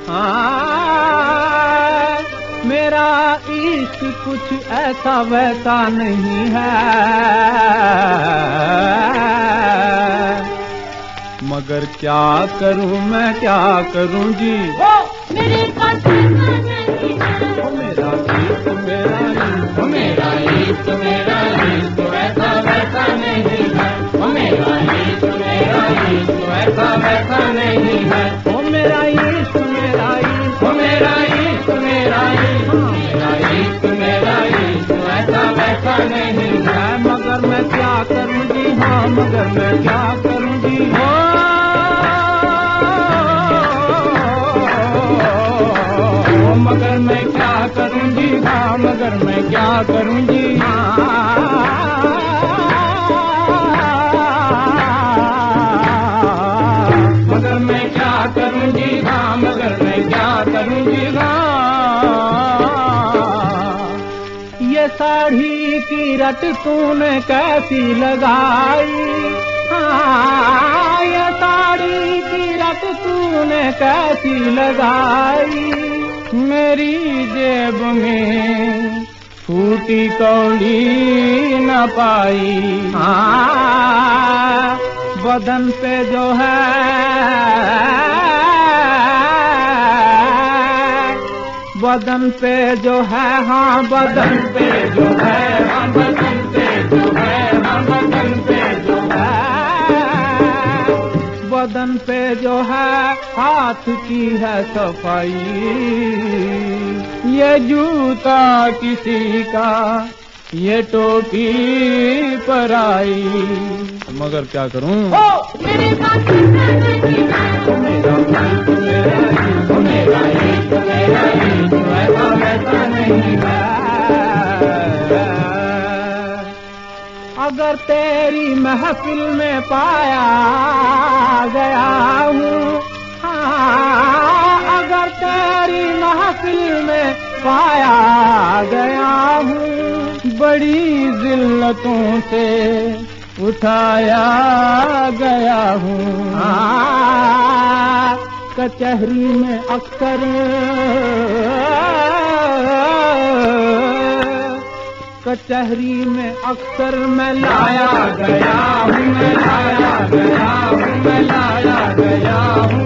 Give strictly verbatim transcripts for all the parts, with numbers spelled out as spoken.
हाँ, मेरा इश्क कुछ ऐसा वैसा नहीं है, मगर क्या करूं मैं क्या करूं जी, वो मेरे पास पैसा नहीं है। वो मेरा इश्क मेरा इश्क मेरा इश्क मेरा इश्क ऐसा वैसा नहीं है। वो मेरा इश्क मेरा इश्क ऐसा वैसा नहीं है। वो मेरा इश्क मेरा इश्क वो मेरा इश्क मेरा इश्क मेरा इश्क मेरा इश्क ऐसा वैसा नहीं है। मगर मैं क्या करूं जी, हाँ मगर मैं क्या करूं जी, हाँ मगर मैं क्या करूं जी, हाँ मगर मैं क्या करूं जी, मगर मैं क्या करूं जी, हाँ मगर मैं क्या करूं जी, ये साड़ी की रट तूने कैसी लगाई, हाँ ये साड़ी की रट तूने कैसी लगाई, मेरी जेब में फूटी कौड़ी न पाई, हाँ बदन पे जो है बदन पे जो है, हाँ बदन पे जो है, हाँ बदन पे जो है, हाँ बदन पे जो है, बदन पे जो है हाथ की है सफाई, ये जूता किसी का ये टोपी पर आई, मगर क्या करूं, मेरे पास पैसा नहीं है। मेरा इश्क मेरा इश्क मेरा इश्क मेरा इश्क ऐसा वैसा नहीं है। अगर तेरी महफिल में पाया गया हूँ, हाँ अगर तेरी महफिल में पाया गया हूँ, बड़ी जिल्लतों से उठाया गया हूँ, हाँ कचहरी में अक्सर कचहरी में अक्सर मैं लाया गया हूँ, मैं लाया गया हूँ, मैं लाया गया हूँ,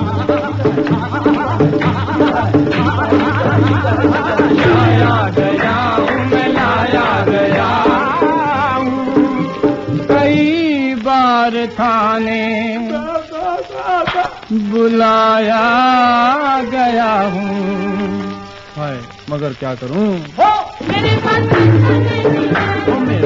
लाया गया हूँ, मैं लाया गया हूँ, कई बार थाने बुलाया गया हूँ, हाय मगर क्या करूं, मेरे पास पैसा नहीं है। मेरा